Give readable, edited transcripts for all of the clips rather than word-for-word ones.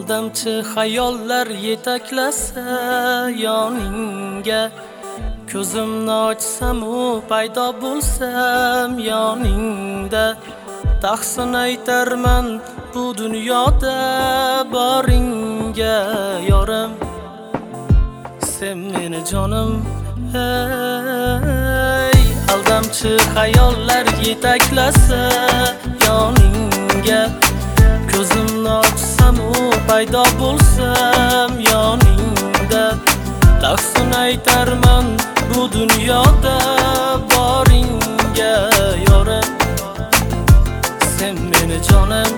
Aldamchi xayollar yetaklasa yoningga, ko'zimni ochsam u paydo bo'lsam yoningda, tahsin aytarman bu dunyoda boringga yorim. Sen meni jonim, ey aldamchi xayollar yetaklasa yoningga, ko'zimni ochsam u paydo bo'lsam yoningda, tahsin aytarman bu dunyoda boringga yorim. Sen meni jonim,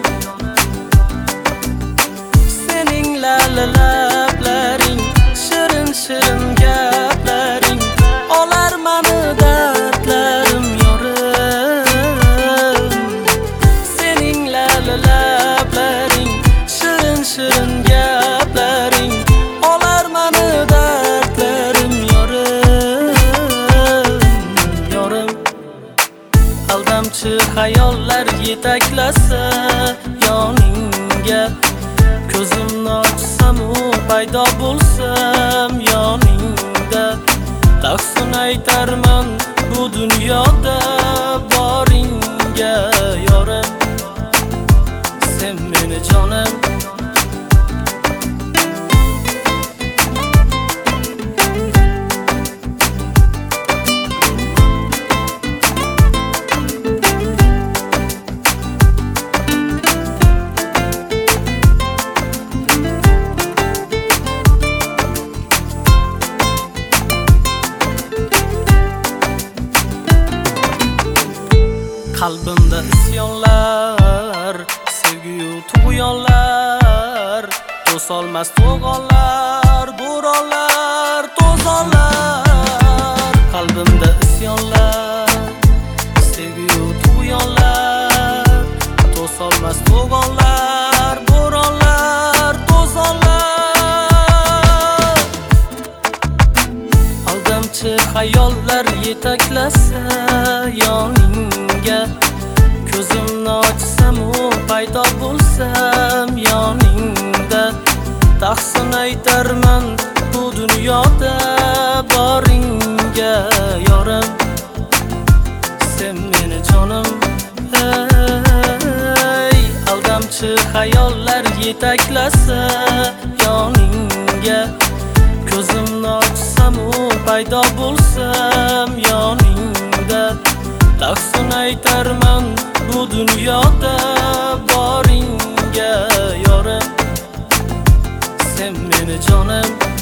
sening lablaring, shirin shirin gaplaring olar mani dardlarim yorim. Sening lablaring, shirin shirin gaplaring olar mani dardlarim yorim, yorim. Aldamchi xayollar yetaklasa yoningga, ko'zimni ochsam u paydo bo'lsam yoningda, tahsin aytarman bu dunyoda boringga yorim. Sen meni jonim, qalbimda isyonlar, sevgi-yu tug'yonlar, to'solmas to'g'onlar, bo'ronlar, to'zonlar. Qalbimda isyonlar, sevgi-yu tug'yonlar, to'solmas to'g'onlar, bo'ronlar, to'zonlar. Aldamchi xayollar yetaklasa yoningga, ko'zimni ochsam u paydo bo'lsam yoningda, tahsin aytarman bu dunyoda boringga yorim. Sen meni jonim, ey aldamchi xayollar yetaklasa yoningga, ko'zimni ochsam u paydo bo'lsam yoningda, tahsin aytarman bu dunyoda boringga yorim. Sen meni jonim,